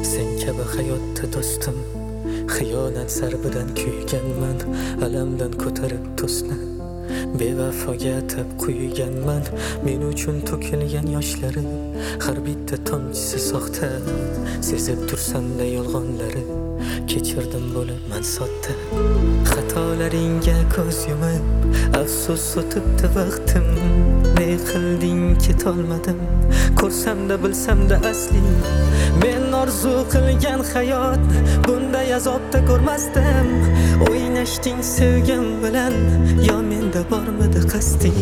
sen kabi hayotda do'stim, xiyonat zarbidan kuyganman, alamdan ko'tarib to'sni bevafoga atab quyganman. Men uchun to'kilgan yoshlari har bitta tomchisi soxta, sezib tursanda yolg'onlari kechirdim bo'libman sodda. Xatolaringga ko'z yumib afsus o'tibdi vaqtim, ne qilding ketolmadim, ko'rsamda bilsamda asli men orzu qilgan hayot bunday azobda ko'rmasdim. O'ynashding sevgim bilan, yo menda bormidi qasding?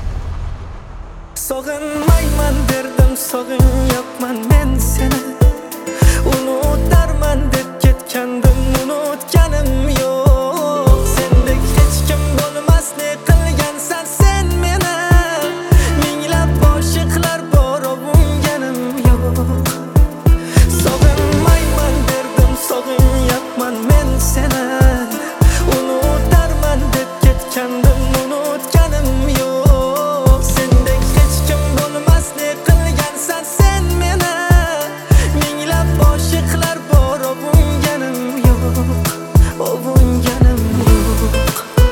Sog'inmayman derdim, sog'inyapman men seni, unutarman deb ketgandim, unutganim yo'q. Sendek hech kim bo'lmas, ne qilgansan sen meni, minglab oshiqlar bor, ovunganim yo'q. Sog'inmayman derdim, sog'inyapman men seni, unutarman deb ketgandim, unutganim yo'q. Sendek hech kim bo'lmas, ne qilgansan sen meni, minglab oshiqlar bor, ovunganim yo'q, ovunganim yo'q.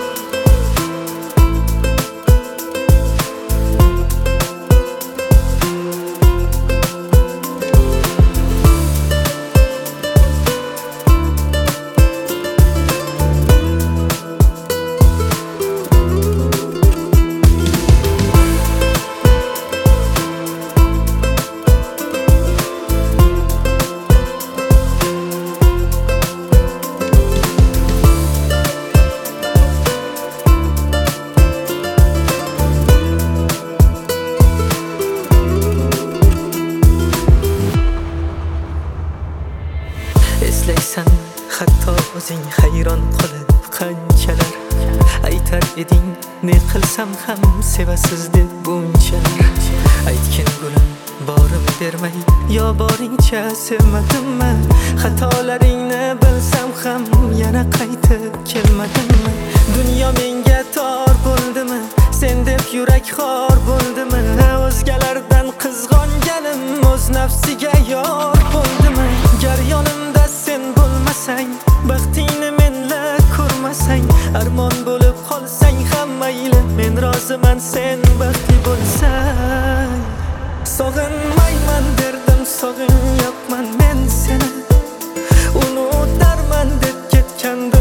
Eslaysan hatto o'zing hayron qolib qanchalar aytar eding, ne qilsam ham sevasiz deb bunchalar. Aytgin gulim borim bermay, yo boringcha sevmadimmi? Xatolaringni bilsam ham yana qaytib kelmadimmi? Dunyo menga tor bo'ldimi? Sen deb yurak xor bo'ldimi? O'zgalardan qizg'onganim o'z nafsiga yor bo'ldimi? Gar yonimda sen bo'lmasang, baxtingni menla ko'rmasang, armon bo'lib qolsang ham mayli, men roziman sen baxtli bo'lsang. Sog'inmayman derdim, sog'inyapman men seni, unutarman deb ketgandim,